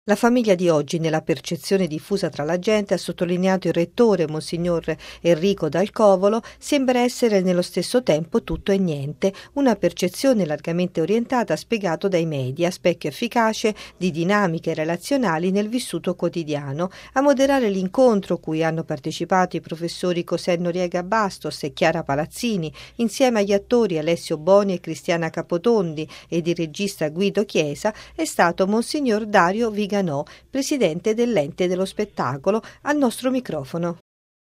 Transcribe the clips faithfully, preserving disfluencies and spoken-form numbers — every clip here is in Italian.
La famiglia di oggi, nella percezione diffusa tra la gente, ha sottolineato il rettore, Monsignor Enrico Dal Covolo, sembra essere nello stesso tempo tutto e niente, una percezione largamente orientata, spiegato dai media, specchio efficace di dinamiche relazionali nel vissuto quotidiano. A moderare l'incontro, cui hanno partecipato i professori Cosè Noriega Bastos e Chiara Palazzini, insieme agli attori Alessio Boni e Cristiana Capotondi ed il regista Guido Chiesa, è stato Monsignor Dario Viganò, presidente dell'Ente dello Spettacolo, al nostro microfono.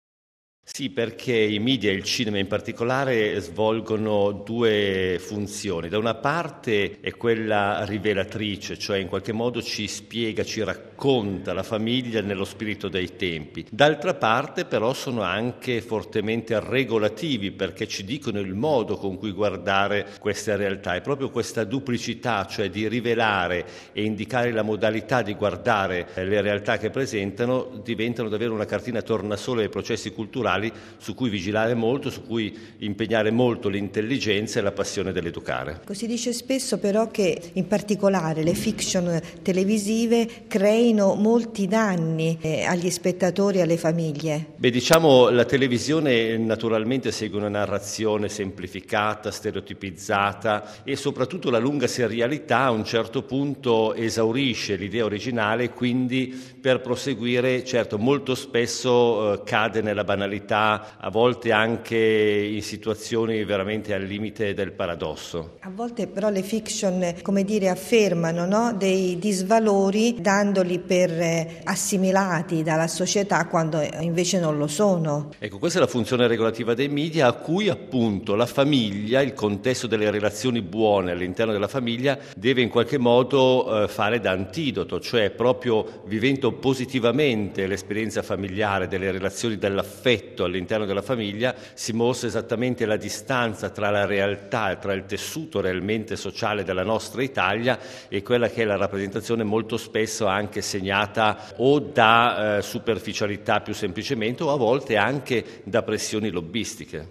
Sì, perché i media e il cinema in particolare svolgono due funzioni. Da una parte è quella rivelatrice, cioè in qualche modo ci spiega, ci racconta la famiglia nello spirito dei tempi. D'altra parte però sono anche fortemente regolativi, perché ci dicono il modo con cui guardare questa realtà. È proprio questa duplicità, cioè di rivelare e indicare la modalità di guardare le realtà che presentano, diventano davvero una cartina tornasole dei processi culturali su cui vigilare molto, su cui impegnare molto l'intelligenza e la passione dell'educare. Si dice spesso però che in particolare le fiction televisive creino molti danni eh, agli spettatori e alle famiglie. Beh, diciamo, la televisione naturalmente segue una narrazione semplificata, stereotipizzata, e soprattutto la lunga serialità a un certo punto esaurisce l'idea originale, quindi per proseguire, certo, molto spesso eh, cade nella banalità, a volte anche in situazioni veramente al limite del paradosso. A volte però le fiction, come dire, affermano, no, dei disvalori dandoli per eh, assimilati dalla società quando invece non lo sono. Ecco, questa è la funzione regolativa dei media, a cui appunto la famiglia, il contesto delle relazioni buone all'interno della famiglia deve in qualche modo eh, fare da antidoto, cioè proprio vivendo positivamente l'esperienza familiare, delle relazioni dell'affetto all'interno della famiglia, si mostra esattamente la distanza tra la realtà, tra il tessuto realmente sociale della nostra Italia e quella che è la rappresentazione molto spesso anche segnata o da eh, superficialità più semplicemente, o a volte anche da pressioni lobbistiche.